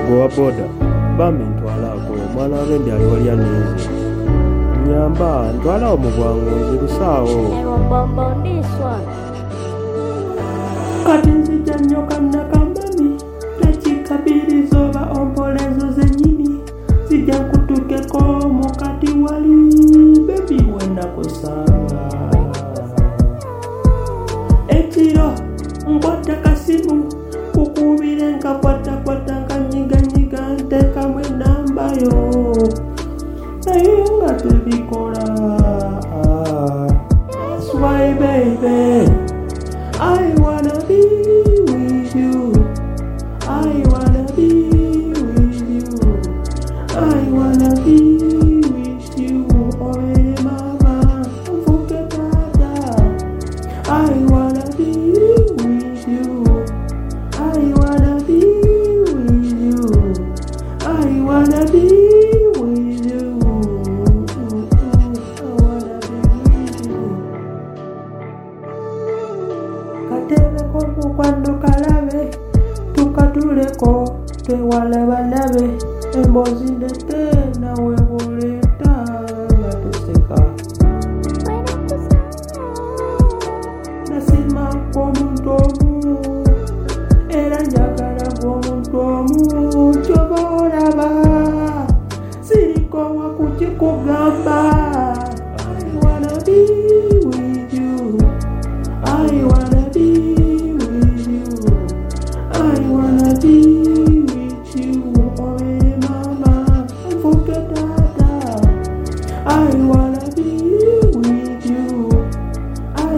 Gowa boda bambi ntwalaako omwana w'abendi ali wali anniize nyamba ntwalawo mu bwangu nzirusaawo kati nzija nnyo kannakambami tekikabiriza oba ompolezo zennyini zijja nkutukeko mukati wali bebi wenakusanga ekiro nkwata kasimu kukubire nkakwatakwata nkanyiganyiga ntekamu enambayo naye nga tebikola. That's why baby I wanna be with you, I wanna be with you, I wanna be with you, oh mama forget that. I wanna be with you, I wanna be with you, I wanna be with you, I wanna be with you. Katebeko mukwano kalabe tukatuleko twewale balabe emboozi ndete nawe